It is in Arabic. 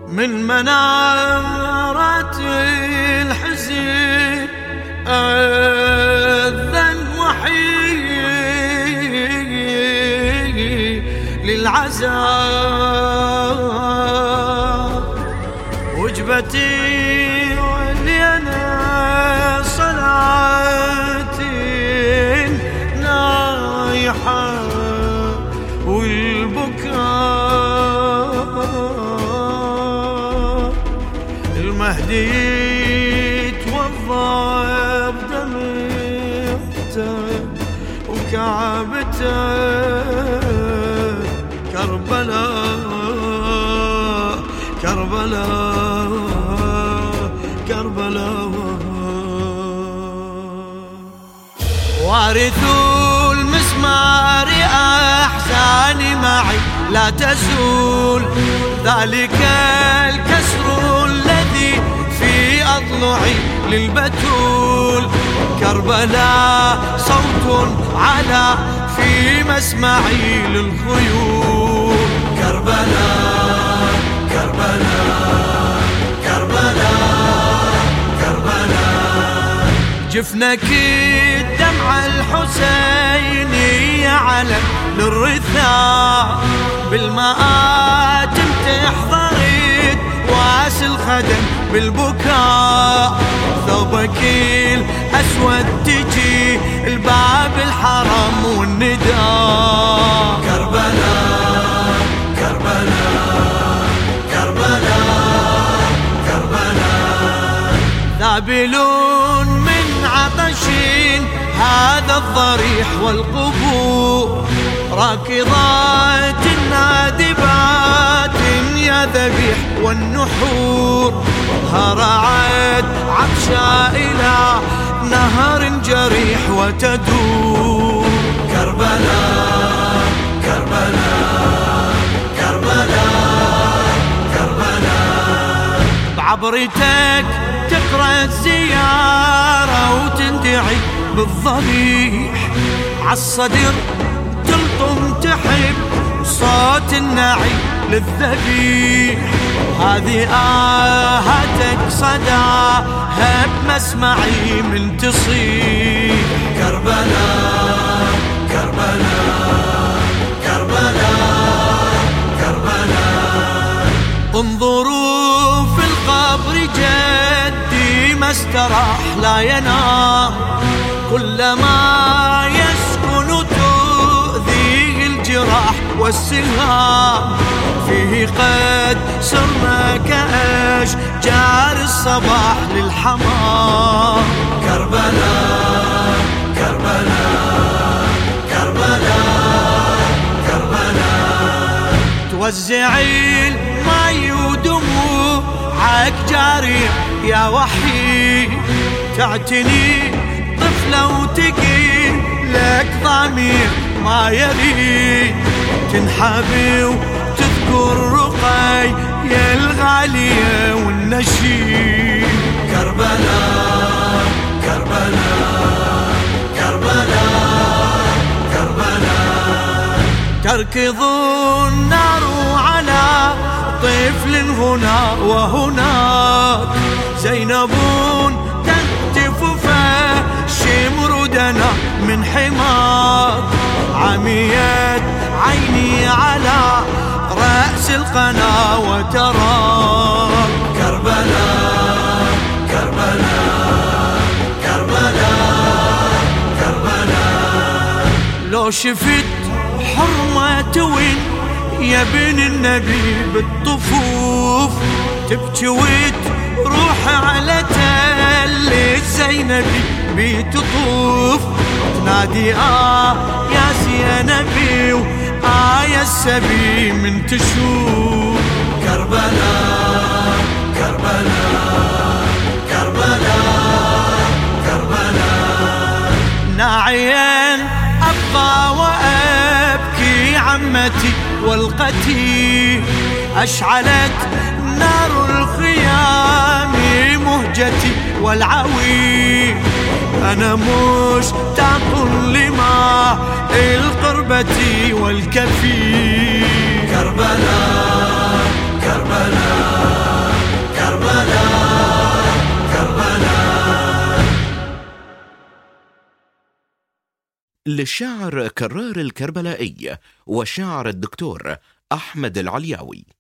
من منارة الحزن أذن وحي للعزاء وجبتي ولينا صلاتي نايحة والبكاء المهدي توضى بدمعته وكعبته كربلاء كربلاء كربلاء وارث المسمار أحزاني معي لا تزول ذلك الكسر الذي في أضلعي للبتول كربلاء صوت على في مسمعي للخيول كربلاء كربلاء كربلاء كربلاء جفنك الدمع الحسيني علم للرثاء بالمآتم تحضرت واس الخدم بالبكاء ثوبك الأسود تجي الباب الحرم والنداء كربلاء كربلاء كربلاء كربلاء ذابلون من عطشين هذا الضريح والقبور راكضات نادبات يا ذبيح والنحور هرعت عطشا إلى نهر جريح وتدور كربلاء كربلاء كربلاء كربلاء بعبرتك تقرأ الزيارة وتندعي بالضريح عالصدر تلطم تحب صوت النعي للذبيح هذه آهتك صداها بمسمعي من تصيح كربلاء كربلاء كربلاء كربلاء انظروا في القبر جدي ما استراح لا ينام كلما يسكن تؤذيه الجراح والسهام فيه قد صرنا كأشجار الصباح للحمام كربلاء كربلاء كربلاء كربلاء توزعي الماء ودموعك جارية يا وحي تعتني طفلة وتقيل لك ضمير ما يريد تنحبي وتذكر رقي يا الغالية والنشيد كربلاء كربلاء كربلاء كربلاء تركض النار على طفل هنا وهناك زينب تهتف فشمردنا من حماك عميت عيني على رأس القناة وتراك كربلاء كربلاء كربلاء كربلاء لو شفت حرمة وين يا ابن النبي بالطفوف تبكي وتروح على تل زينبي بتطوف تنادي يا زينبي يا السبي من تشوف كربلاء كربلاء كربلاء كربلاء ناعيا أبقى وأبكي عمتي والقتي أشعلت نار الخيام مهجتي والعوي أنا مشتاق لما القربة والكفي كربلاء كربلاء للشاعر كرار الكربلائي والشاعر الدكتور أحمد العلياوي.